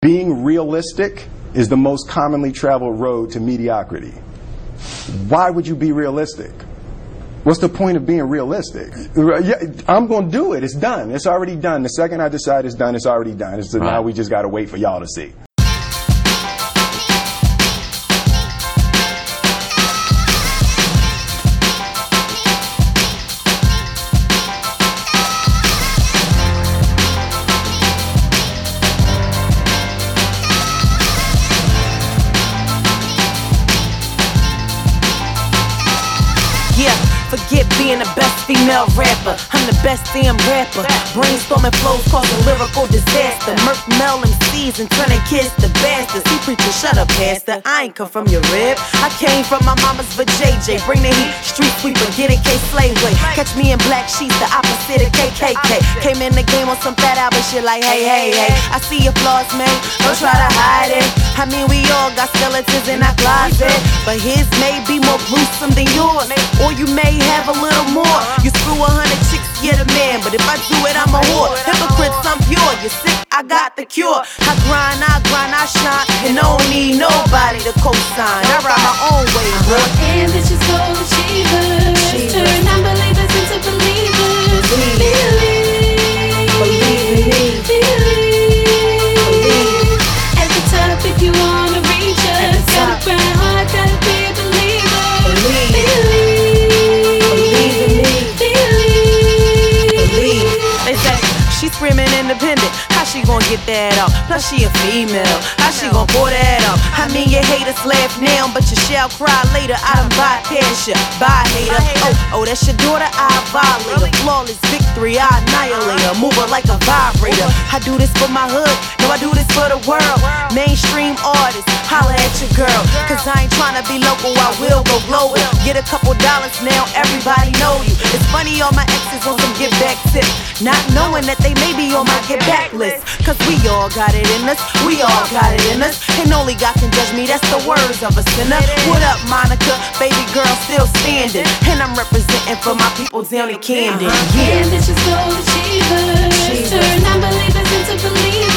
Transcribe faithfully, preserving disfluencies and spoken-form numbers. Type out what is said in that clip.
Being realistic is the most commonly traveled road to mediocrity. Why would you be realistic? What's the point of being realistic? Yeah, I'm going to do it. It's done. It's already done. The second I decide it's done, it's already done. It's, right. Now we just got to wait for y'all to see. Yeah, forget being the best female rapper. I'm the best damn rapper. Brainstorming flows causing lyrical disaster. Merc Mel M Cs and turning kids to bastards. He preaching, shut up, pastor. I ain't come from your rib. I came from my mama's for J J. Bring the heat, street sweeper, get it, K slave way. Catch me in black sheets, the opposite of K K K. Came in the game on some fat album shit like hey, hey, hey. I see your flaws, man. Don't try to hide it. I mean, we all got skeletons in our closet, but his may be more gruesome than yours. Or you may have a little more. You screw a hundred chicks, you're the man. But if I do it, I'm a whore. Hypocrites, I'm pure. You're sick, I got the cure. I grind, I grind, I shine, and don't need nobody to co-sign. I ride my own way, bro. Ambitious goal achievers, turn non-believers into believers. Believe, believe, believe. At the top, if you wanna reach us, gotta grind hard, gotta be a believer. Believe. She screaming independent, how she gon' get that out? Plus she a female, how she gon' pull that out? I mean your haters laugh now, but you shall cry later. I done bypass ya, bye hater. Oh, oh, that's your daughter, I violate her. Flawless victory, I annihilate her. Move her like a vibrator. I do this for my hood, no I do this for the world. Mainstream artists, holla at your girl. Cause I ain't tryna be local, I will go global. Get a couple dollars now, everybody know you. It's funny all my exes on some get back tips, not knowing that they may be on my get back list. Cause we all got it in us, we all got it in us. And only God can judge me, that's the words of a sinner. What up, Monica? Baby girl still standing. And I'm representing for my people down in Camden. Yeah. Ambitious goal achievers, turn non-believers into believers.